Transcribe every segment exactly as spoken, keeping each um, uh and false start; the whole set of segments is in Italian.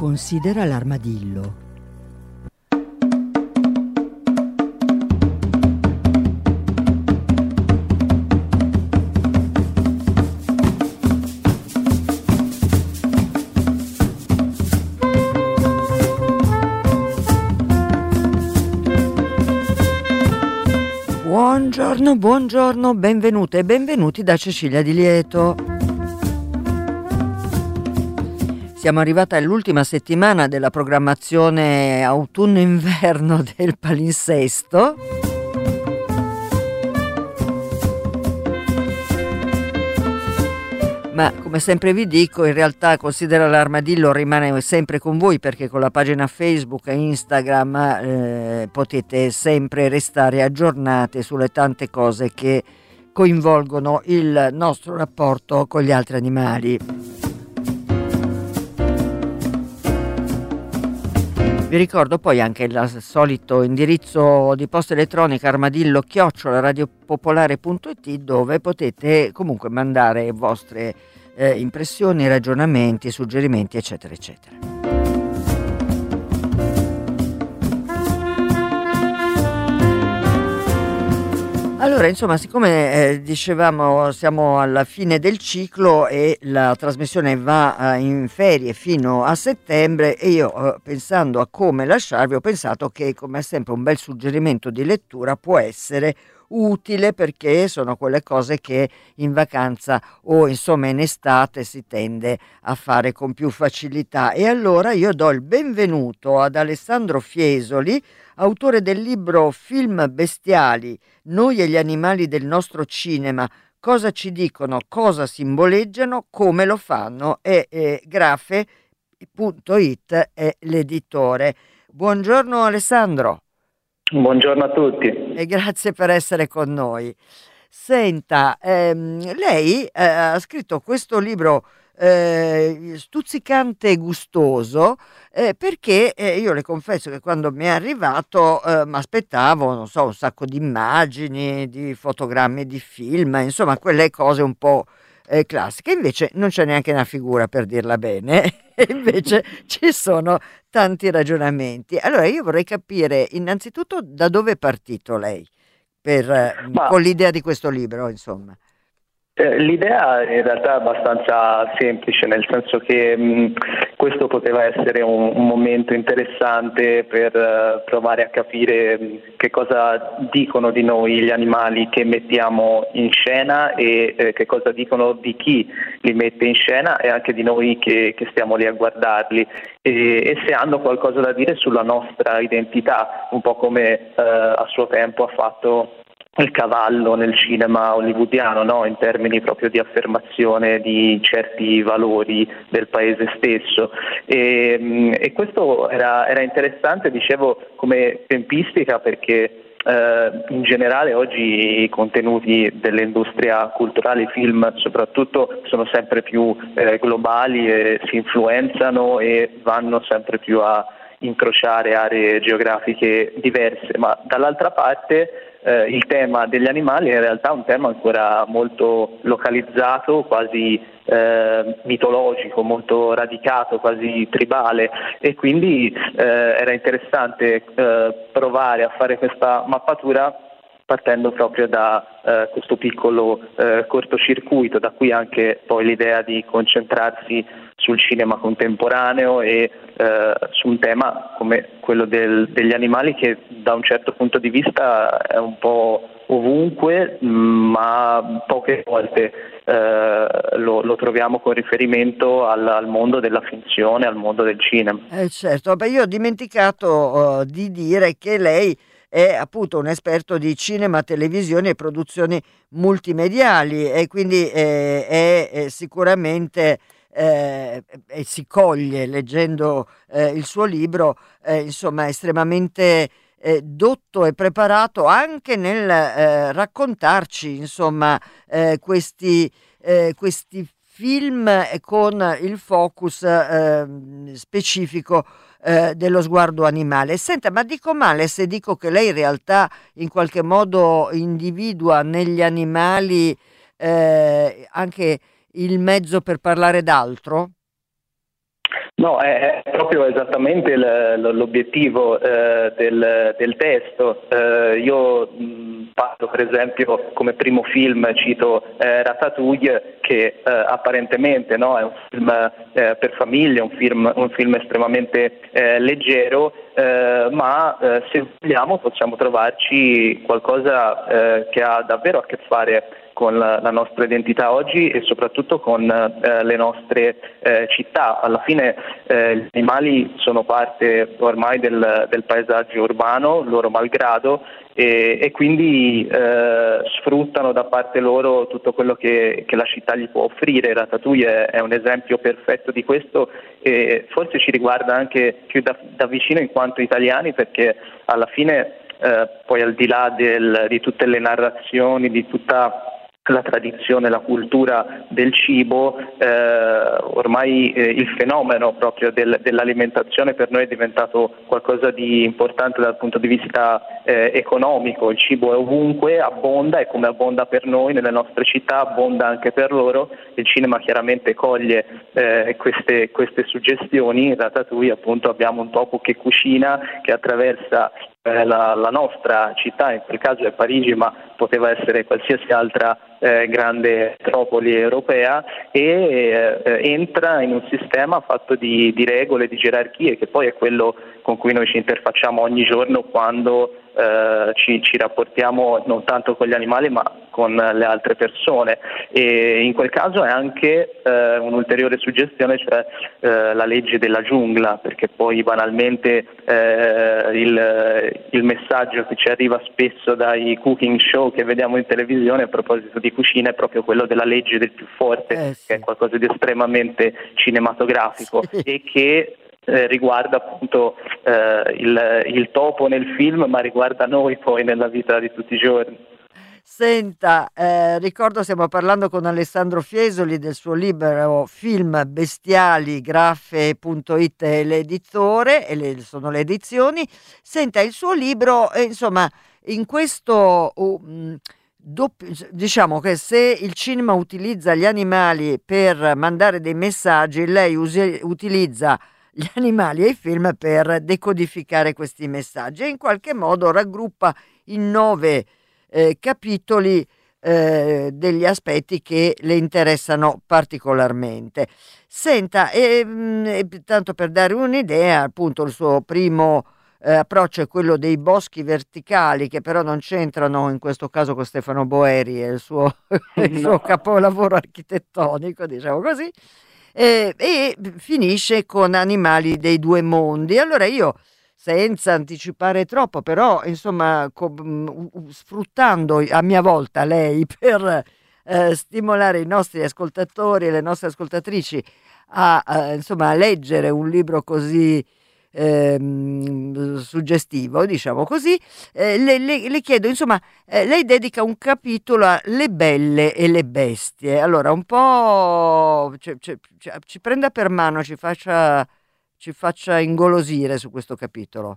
Considera l'armadillo. Buongiorno, buongiorno, benvenute e benvenuti da Cecilia Di Lieto. Siamo arrivati all'ultima settimana della programmazione autunno-inverno del palinsesto. Ma come sempre vi dico, in realtà Considera l'armadillo rimane sempre con voi, perché con la pagina Facebook e Instagram eh, potete sempre restare aggiornate sulle tante cose che coinvolgono il nostro rapporto con gli altri animali. Vi ricordo poi anche il solito indirizzo di posta elettronica armadillo chiocciola radiopopolare punto it, dove potete comunque mandare vostre eh, impressioni, ragionamenti, suggerimenti, eccetera, eccetera. Allora, insomma, siccome eh, dicevamo siamo alla fine del ciclo e la trasmissione va eh, in ferie fino a settembre, e io eh, pensando a come lasciarvi ho pensato che, come sempre, un bel suggerimento di lettura può essere utile, perché sono quelle cose che in vacanza o insomma in estate si tende a fare con più facilità. E allora io do il benvenuto ad Alessandro Fiesoli, autore del libro Film bestiali, noi e gli animali del nostro cinema, cosa ci dicono, cosa simboleggiano, come lo fanno, e eh, grafe punto it è l'editore. Buongiorno Alessandro. Buongiorno a tutti. E grazie per essere con noi. Senta, ehm, lei eh, ha scritto questo libro eh, stuzzicante e gustoso, eh, perché eh, io le confesso che quando mi è arrivato eh, mi aspettavo, non so, un sacco di immagini, di fotogrammi di film, insomma quelle cose un po' eh, classiche. Invece non c'è neanche una figura, per dirla bene, e invece ci sono tanti ragionamenti. Allora io vorrei capire innanzitutto da dove è partito lei per, Ma, con l'idea di questo libro, insomma. Eh, l'idea in realtà è abbastanza semplice, nel senso che mh, questo poteva essere un, un momento interessante per uh, provare a capire mh, che cosa dicono di noi gli animali che mettiamo in scena e eh, che cosa dicono di chi li mette in scena, e anche di noi che, che stiamo lì a guardarli, e, e se hanno qualcosa da dire sulla nostra identità, un po' come uh, a suo tempo ha fatto il cavallo nel cinema hollywoodiano, no? In termini proprio di affermazione di certi valori del paese stesso, e, e questo era, era interessante, dicevo, come tempistica, perché eh, in generale oggi i contenuti dell'industria culturale, i film soprattutto, sono sempre più eh, globali e si influenzano e vanno sempre più a incrociare aree geografiche diverse, ma dall'altra parte Eh, il tema degli animali è in realtà un tema ancora molto localizzato, quasi eh, mitologico, molto radicato, quasi tribale, e quindi eh, era interessante eh, provare a fare questa mappatura partendo proprio da eh, questo piccolo eh, cortocircuito, da qui anche poi l'idea di concentrarsi sul cinema contemporaneo e eh, su un tema come quello del, degli animali, che da un certo punto di vista è un po' ovunque, ma poche volte eh, lo, lo troviamo con riferimento al, al mondo della finzione, al mondo del cinema. Eh certo, beh, io ho dimenticato uh, di dire che lei è appunto un esperto di cinema, televisione e produzioni multimediali, e quindi eh, è, è sicuramente eh, e si coglie leggendo eh, il suo libro, eh, insomma estremamente eh, dotto e preparato anche nel eh, raccontarci insomma eh, questi, eh, questi film con il focus eh, specifico eh, dello sguardo animale. Senta, ma dico male se dico che lei in realtà in qualche modo individua negli animali eh, anche il mezzo per parlare d'altro? No, è è proprio esattamente l- l- l'obiettivo eh, del, del testo. Eh, io mh, parlo per esempio come primo film, cito eh, Ratatouille, che eh, apparentemente, no, è un film eh, per famiglie, un film, un film estremamente eh, leggero, eh, ma eh, se vogliamo possiamo trovarci qualcosa eh, che ha davvero a che fare con la, la nostra identità oggi e soprattutto con eh, le nostre eh, città. Alla fine eh, gli animali sono parte ormai del, del paesaggio urbano, loro malgrado, e, e quindi eh, sfruttano da parte loro tutto quello che, che la città gli può offrire. Ratatouille è, è un esempio perfetto di questo e forse ci riguarda anche più da, da vicino in quanto italiani, perché alla fine eh, poi al di là del, di tutte le narrazioni, di tutta la tradizione, la cultura del cibo, eh, ormai eh, il fenomeno proprio del, dell'alimentazione per noi è diventato qualcosa di importante dal punto di vista eh, economico. Il cibo è ovunque, abbonda, e come abbonda per noi nelle nostre città abbonda anche per loro. Il cinema chiaramente coglie eh, queste, queste suggestioni. In Ratatouille appunto abbiamo un topo che cucina, che attraversa La, la nostra città, in quel caso è Parigi, ma poteva essere qualsiasi altra eh, grande metropoli europea, e eh, entra in un sistema fatto di, di regole, di gerarchie, che poi è quello con cui noi ci interfacciamo ogni giorno quando eh, ci, ci rapportiamo non tanto con gli animali ma con le altre persone. E in quel caso è anche eh, un'ulteriore suggestione, cioè eh, la legge della giungla, perché poi banalmente eh, il, il messaggio che ci arriva spesso dai cooking show che vediamo in televisione a proposito di cucina è proprio quello della legge del più forte, Eh sì. che è qualcosa di estremamente cinematografico Sì. e che Eh, riguarda appunto eh, il, il topo nel film, ma riguarda noi poi nella vita di tutti i giorni. Senta, eh, ricordo stiamo parlando con Alessandro Fiesoli del suo libro Film Bestiali, Graffe punto it è l'editore e le, sono le edizioni. Senta, il suo libro, eh, insomma, in questo uh, mh, doppio, diciamo che se il cinema utilizza gli animali per mandare dei messaggi, lei usi- utilizza gli animali e i film per decodificare questi messaggi e in qualche modo raggruppa in nove eh, capitoli eh, degli aspetti che le interessano particolarmente. Senta, e, mh, e tanto per dare un'idea, appunto il suo primo eh, approccio è quello dei boschi verticali, che però non c'entrano in questo caso con Stefano Boeri e il suo, il suo No. capolavoro architettonico, diciamo così. Eh, e finisce con Animali dei due mondi. Allora io, senza anticipare troppo, però insomma co- mh, u- sfruttando a mia volta lei per eh, stimolare i nostri ascoltatori e le nostre ascoltatrici a, a, insomma, a leggere un libro così ehm, suggestivo, diciamo così, eh, le, le- le chiedo, insomma, eh, lei dedica un capitolo a Le belle e le bestie. Allora, un po' ci, ci- ci- ci prenda per mano, ci faccia, ci faccia ingolosire su questo capitolo.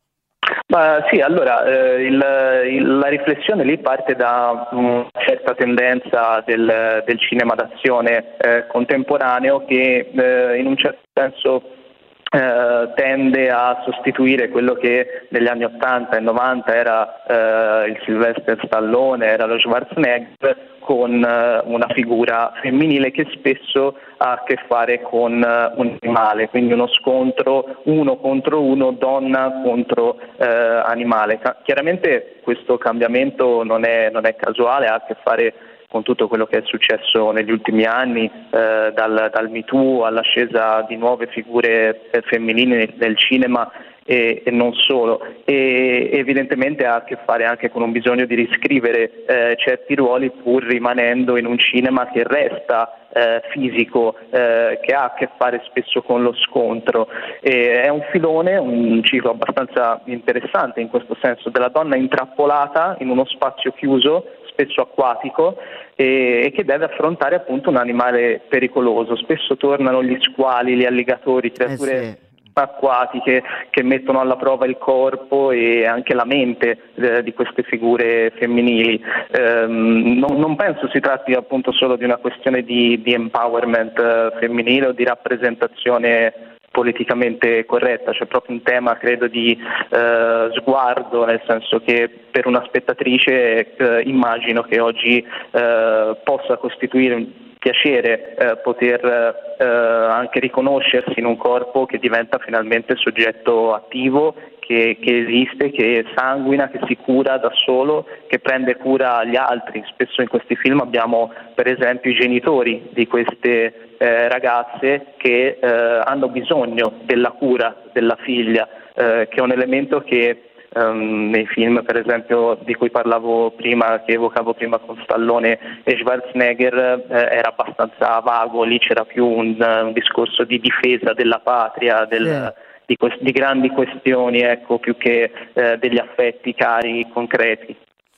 Ma sì, allora eh, il- il- la riflessione lì parte da una certa tendenza del, del cinema d'azione eh, contemporaneo che eh, in un certo senso eh, tende a sostituire quello che negli anni ottanta e novanta era eh, il Sylvester Stallone, era lo Schwarzenegger, con eh, una figura femminile che spesso ha a che fare con eh, un animale, quindi uno scontro uno contro uno, donna contro eh, animale. Ca- chiaramente questo cambiamento non è, non è casuale, ha a che fare con tutto quello che è successo negli ultimi anni, eh, dal, dal Me Too all'ascesa di nuove figure eh, femminili nel, nel cinema e, e non solo, e evidentemente ha a che fare anche con un bisogno di riscrivere eh, certi ruoli pur rimanendo in un cinema che resta eh, fisico, eh, che ha a che fare spesso con lo scontro. E è un filone, un ciclo abbastanza interessante in questo senso, della donna intrappolata in uno spazio chiuso, spesso acquatico, e, e che deve affrontare appunto un animale pericoloso. Spesso tornano gli squali, gli alligatori, creature Eh sì. acquatiche che mettono alla prova il corpo e anche la mente eh, di queste figure femminili. Ehm, non, non penso si tratti appunto solo di una questione di, di empowerment eh, femminile o di rappresentazione politicamente corretta, c'è proprio un tema credo di eh, sguardo, nel senso che per una spettatrice eh, immagino che oggi eh, possa costituire un piacere eh, poter eh, anche riconoscersi in un corpo che diventa finalmente soggetto attivo, che, che esiste, che sanguina, che si cura da solo, che prende cura gli altri. Spesso in questi film abbiamo per esempio i genitori di queste eh, ragazze che eh, hanno bisogno della cura della figlia, eh, che è un elemento che Um, nei film per esempio di cui parlavo prima, che evocavo prima con Stallone e Schwarzenegger, eh, era abbastanza vago. Lì c'era più un, un discorso di difesa della patria, del, sì. di, quest- di grandi questioni, ecco, più che eh, degli affetti cari, concreti.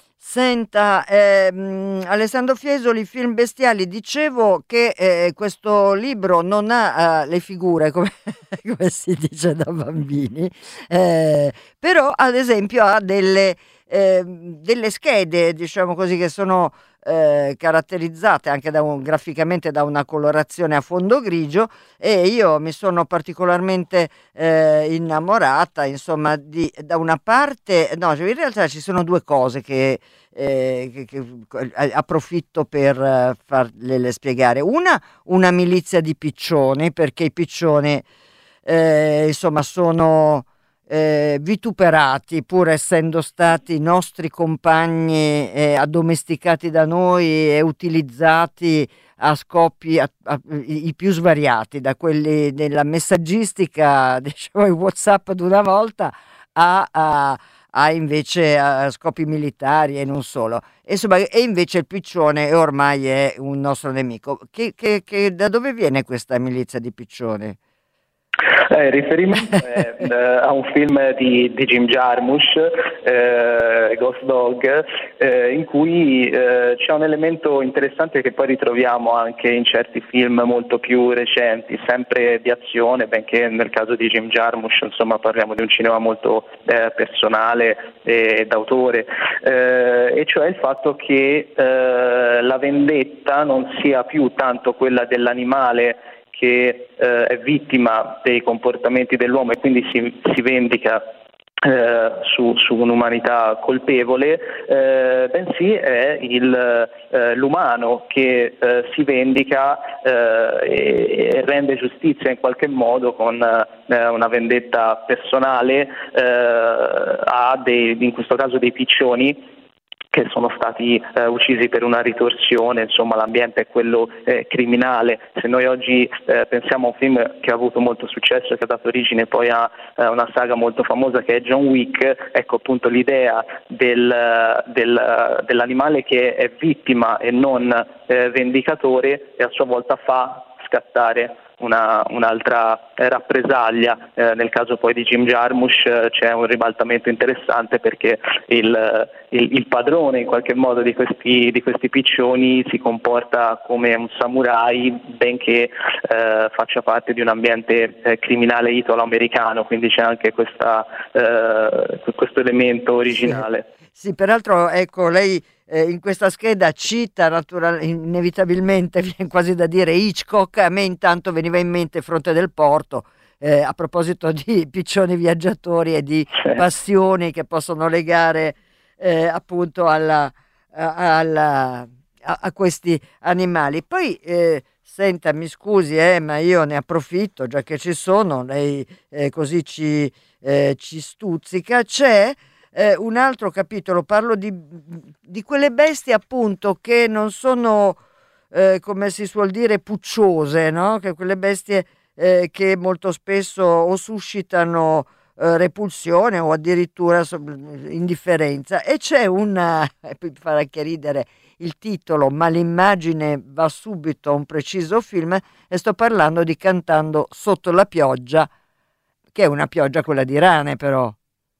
Senta, ehm, Alessandro Fiesoli, Film Bestiali, dicevo che eh, questo libro non ha eh, le figure, come, come si dice da bambini, eh, però ad esempio ha delle, eh, delle schede, diciamo così, che sono eh, caratterizzate anche da un, graficamente da una colorazione a fondo grigio, e io mi sono particolarmente eh, innamorata, insomma, di, da una parte, no, in realtà ci sono due cose che Eh, che, che approfitto per uh, farle spiegare. Una, una milizia di piccioni, perché i piccioni eh, insomma sono eh, vituperati, pur essendo stati nostri compagni eh, addomesticati da noi e utilizzati a scopi a, a, i, i più svariati, da quelli della messaggistica, diciamo i WhatsApp di una volta, a, a ha invece a scopi militari e non solo. E, insomma, e invece il piccione ormai è un nostro nemico. Che, che, che, da dove viene questa milizia di piccioni? Eh, il riferimento è eh, a un film di, di Jim Jarmusch, eh, Ghost Dog, eh, in cui eh, c'è un elemento interessante che poi ritroviamo anche in certi film molto più recenti, sempre di azione, benché nel caso di Jim Jarmusch insomma parliamo di un cinema molto eh, personale e d'autore, eh, e cioè il fatto che eh, la vendetta non sia più tanto quella dell'animale che eh, è vittima dei comportamenti dell'uomo e quindi si, si vendica eh, su, su un'umanità colpevole, eh, bensì è il, eh, l'umano che eh, si vendica eh, e, e rende giustizia in qualche modo con eh, una vendetta personale eh, a dei, in questo caso dei piccioni, che sono stati eh, uccisi per una ritorsione. Insomma, l'ambiente è quello eh, criminale. Se noi oggi eh, pensiamo a un film che ha avuto molto successo e che ha dato origine poi a eh, una saga molto famosa che è John Wick, ecco appunto l'idea del, del, dell'animale che è vittima e non eh, vendicatore, e a sua volta fa scattare Una, un'altra eh, rappresaglia. Eh, nel caso poi di Jim Jarmusch eh, c'è un ribaltamento interessante, perché il, il, il padrone in qualche modo di questi, di questi piccioni si comporta come un samurai, benché eh, faccia parte di un ambiente eh, criminale italo-americano, quindi c'è anche questa, eh, questo elemento originale. Sì, sì, peraltro ecco, lei Eh, in questa scheda cita natural- inevitabilmente, viene quasi da dire Hitchcock. A me intanto veniva in mente Fronte del Porto, eh, a proposito di piccioni viaggiatori e di passioni che possono legare eh, appunto alla, a, alla, a, a questi animali. Poi eh, senta, mi scusi, eh, ma io ne approfitto già che ci sono, lei eh, così ci, eh, ci stuzzica. C'è Eh, un altro capitolo, parlo di, di quelle bestie appunto che non sono, eh, come si suol dire, pucciose, no? Che quelle bestie eh, che molto spesso o suscitano eh, repulsione o addirittura so- indifferenza. E c'è una, e poi farà anche ridere il titolo, ma l'immagine va subito a un preciso film, e sto parlando di Cantando sotto la pioggia, che è una pioggia quella di rane però.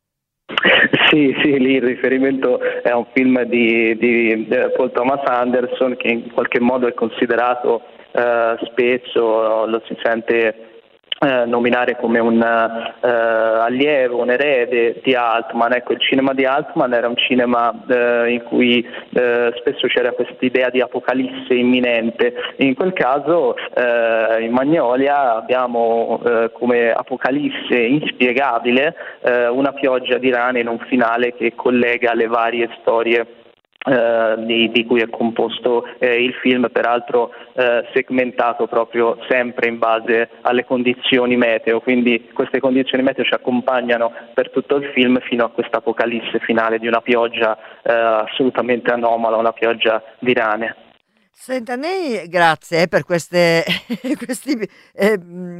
Sì, sì, lì il riferimento è un film di, di Paul Thomas Anderson, che in qualche modo è considerato eh, spesso, lo si sente Eh, nominare come un eh, allievo, un erede di Altman. Ecco, il cinema di Altman era un cinema eh, in cui eh, spesso c'era questa idea di apocalisse imminente. In quel caso eh, in Magnolia abbiamo eh, come apocalisse inspiegabile eh, una pioggia di rane in un finale che collega le varie storie Uh, di, di cui è composto eh, il film, peraltro eh, segmentato proprio sempre in base alle condizioni meteo, quindi queste condizioni meteo ci accompagnano per tutto il film fino a questa apocalisse finale di una pioggia eh, assolutamente anomala, una pioggia di rane. Senta, lei, grazie eh, per queste, questi eh,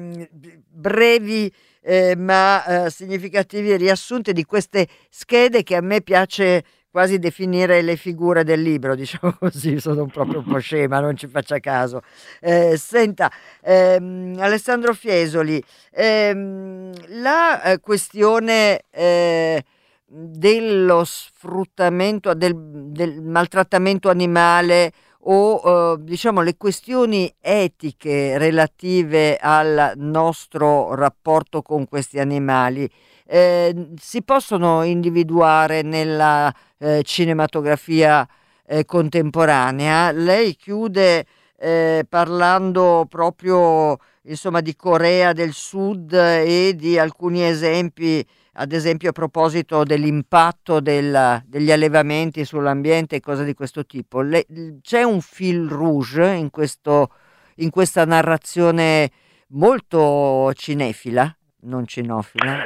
brevi eh, ma eh, significativi riassunti di queste schede che a me piace quasi definire le figure del libro, diciamo così, sono proprio un po' scema, non ci faccia caso. Eh, senta, ehm, Alessandro Fiesoli, ehm, la eh, questione eh, dello sfruttamento, del, del maltrattamento animale o eh, diciamo le questioni etiche relative al nostro rapporto con questi animali, eh, si possono individuare nella eh, cinematografia eh, contemporanea. Lei chiude eh, parlando proprio insomma di Corea del Sud e di alcuni esempi, ad esempio a proposito dell'impatto del, degli allevamenti sull'ambiente e cose di questo tipo. Le, c'è un fil rouge in questo, in questa narrazione molto cinefila? Non cinofila.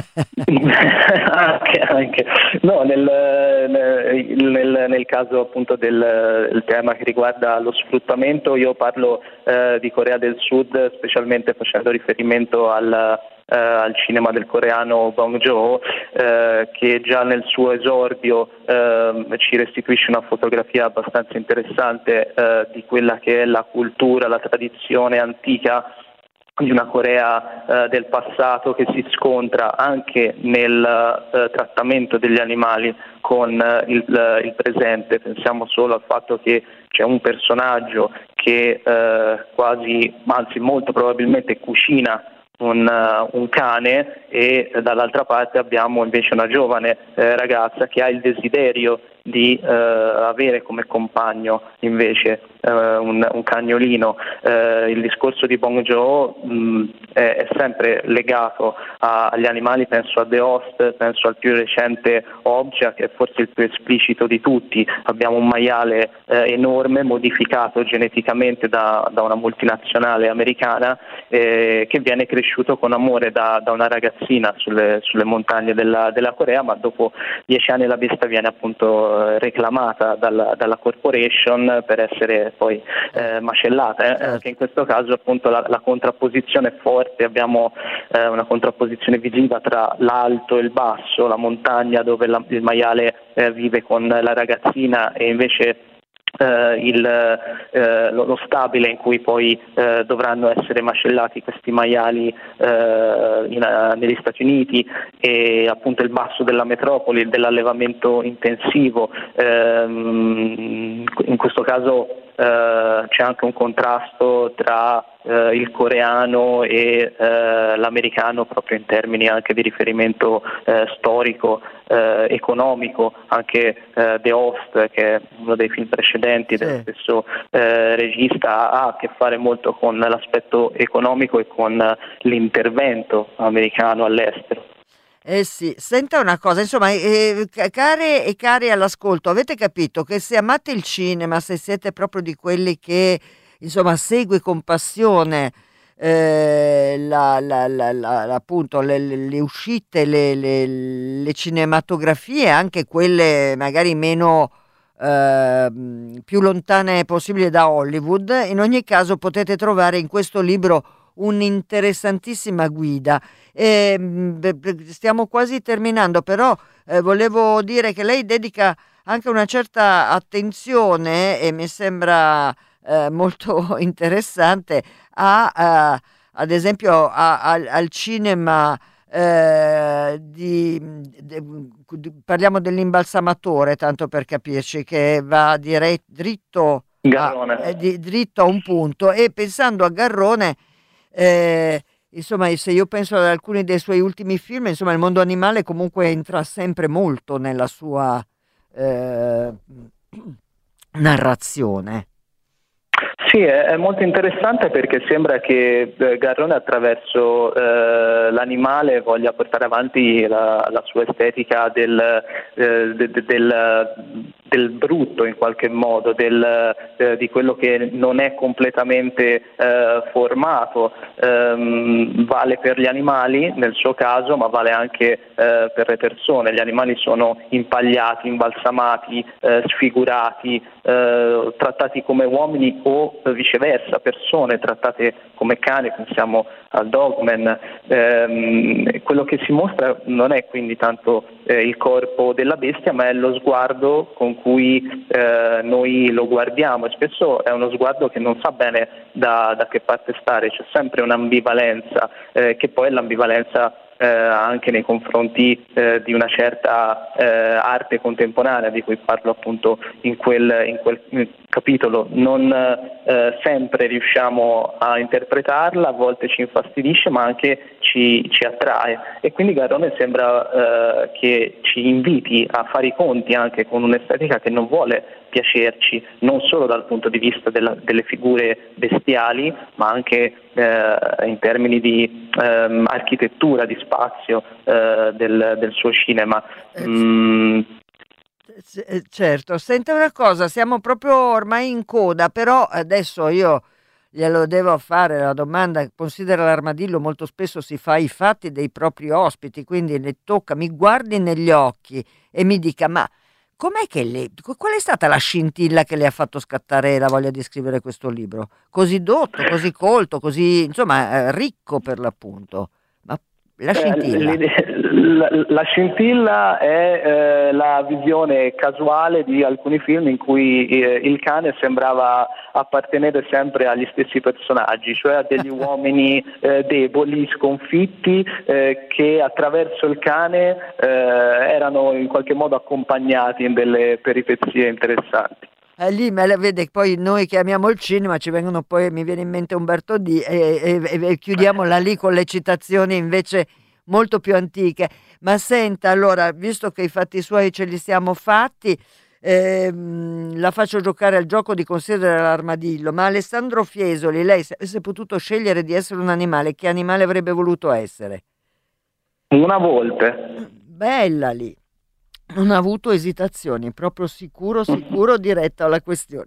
anche, anche. No, nel, nel, nel caso appunto del il tema che riguarda lo sfruttamento, io parlo eh, di Corea del Sud, specialmente facendo riferimento al, eh, al cinema del coreano Bong Joon-ho, eh, che già nel suo esordio eh, ci restituisce una fotografia abbastanza interessante eh, di quella che è la cultura, la tradizione antica di una Corea eh, del passato che si scontra anche nel eh, trattamento degli animali con eh, il, il presente. Pensiamo solo al fatto che c'è un personaggio che eh, quasi, anzi molto probabilmente cucina un, uh, un cane e eh, dall'altra parte abbiamo invece una giovane eh, ragazza che ha il desiderio di eh, avere come compagno invece eh, un, un cagnolino. Eh, il discorso di Bong Joon-ho è, è sempre legato a, agli animali, penso a The Host, penso al più recente Object, che è forse il più esplicito di tutti. Abbiamo un maiale eh, enorme, modificato geneticamente da, da una multinazionale americana, eh, che viene cresciuto con amore da, da una ragazzina sulle, sulle montagne della, della Corea, ma dopo dieci anni la bestia viene appunto reclamata dalla, dalla corporation per essere poi eh, macellata. Eh. Anche in questo caso appunto la, la contrapposizione è forte, abbiamo eh, una contrapposizione visiva tra l'alto e il basso, la montagna dove la, il maiale eh, vive con la ragazzina e invece Uh, il, uh, lo, lo stabile in cui poi uh, dovranno essere macellati questi maiali uh, in, uh, negli Stati Uniti, e appunto il basso della metropoli, dell'allevamento intensivo. Uh, in questo caso uh, c'è anche un contrasto tra uh, il coreano e uh, l'americano, proprio in termini anche di riferimento uh, storico, uh, economico. Anche uh, The Host, che è uno dei film precedenti sì. dello stesso eh, regista, ha a che fare molto con l'aspetto economico e con l'intervento americano all'estero. Eh sì, senta una cosa, insomma, eh, care e cari all'ascolto, avete capito che se amate il cinema, se siete proprio di quelli che insomma segue con passione eh, la, la, la, la, appunto le, le uscite, le, le, le cinematografie, anche quelle magari meno Uh, più lontane possibile da Hollywood, in ogni caso potete trovare in questo libro un'interessantissima guida. E, stiamo quasi terminando, però eh, volevo dire che lei dedica anche una certa attenzione, e mi sembra eh, molto interessante, a, uh, ad esempio a, a, al cinema. Eh, di, di, di, parliamo dell'imbalsamatore, tanto per capirci, che va dire, dritto, a, eh, di, dritto a un punto, e pensando a Garrone eh, insomma, se io penso ad alcuni dei suoi ultimi film, insomma, il mondo animale comunque entra sempre molto nella sua eh, narrazione. Sì, è, è molto interessante perché sembra che eh, Garrone attraverso eh, l'animale voglia portare avanti la, la sua estetica del, eh, de, de, del, del brutto in qualche modo, del, eh, di quello che non è completamente eh, formato. Ehm, vale per gli animali nel suo caso, ma vale anche eh, per le persone. Gli animali sono impagliati, imbalsamati, eh, sfigurati, eh, trattati come uomini o viceversa, persone trattate come cani, pensiamo a Dogman. Ehm, quello che si mostra non è quindi tanto eh, il corpo della bestia, ma è lo sguardo con cui eh, noi lo guardiamo, e spesso è uno sguardo che non sa bene da, da che parte stare, c'è sempre un'ambivalenza, eh, che poi è l'ambivalenza Eh, anche nei confronti eh, di una certa eh, arte contemporanea di cui parlo appunto in quel, in quel capitolo. Non eh, sempre riusciamo a interpretarla, a volte ci infastidisce, ma anche ci, ci attrae, e quindi Garrone sembra eh, che ci inviti a fare i conti anche con un'estetica che non vuole piacerci non solo dal punto di vista della, delle figure bestiali, ma anche eh, in termini di ehm, architettura, di spazio eh, del, del suo cinema. Mm. Certo, senta una cosa, siamo proprio ormai in coda, però adesso io glielo devo fare la domanda. Considera l'armadillo, molto spesso si fa i fatti dei propri ospiti, quindi le tocca, mi guardi negli occhi e mi dica: ma com'è che le, qual è stata la scintilla che le ha fatto scattare la voglia di scrivere questo libro? Così dotto, così colto, così, insomma, ricco per l'appunto. Ma la scintilla? Eh, la, la scintilla è eh, la visione casuale di alcuni film in cui eh, il cane sembrava appartenere sempre agli stessi personaggi, cioè a degli uomini eh, deboli, sconfitti, eh, che attraverso il cane eh, erano in qualche modo accompagnati in delle peripezie interessanti. Eh, lì me la vede, poi noi che amiamo il cinema ci vengono, poi mi viene in mente Umberto D e, e, e chiudiamola lì con le citazioni invece molto più antiche. Ma senta, allora, visto che i fatti suoi ce li siamo fatti, ehm, la faccio giocare al gioco di Considera l'armadillo. Ma Alessandro Fiesoli, lei se avesse potuto scegliere di essere un animale, che animale avrebbe voluto essere? Una volpe. Bella lì. Non ha avuto esitazioni, proprio sicuro, sicuro, diretto alla questione.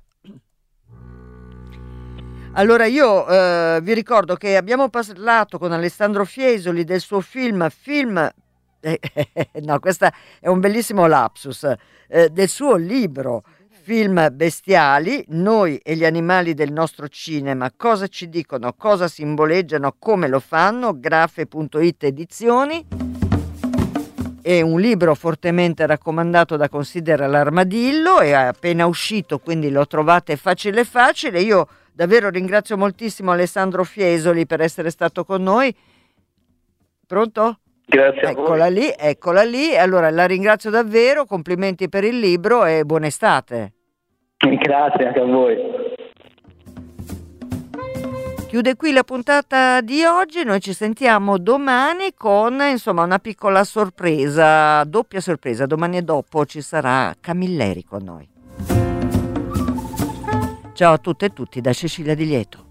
Allora io eh, vi ricordo che abbiamo parlato con Alessandro Fiesoli del suo film, film eh, no, questo è un bellissimo lapsus, eh, del suo libro Film bestiali, noi e gli animali del nostro cinema, cosa ci dicono, cosa simboleggiano, come lo fanno, grafe punto it edizioni. È un libro fortemente raccomandato da Considera l'armadillo, è appena uscito, quindi lo trovate facile facile. Io davvero ringrazio moltissimo Alessandro Fiesoli per essere stato con noi. Pronto? Grazie eccola a voi. lì, eccola lì. Allora la ringrazio davvero, complimenti per il libro e buona estate. Grazie anche a voi. Chiude qui la puntata di oggi, noi ci sentiamo domani con insomma una piccola sorpresa, doppia sorpresa. Domani e dopo ci sarà Camilleri con noi. Ciao a tutte e tutti da Cecilia Di Lieto.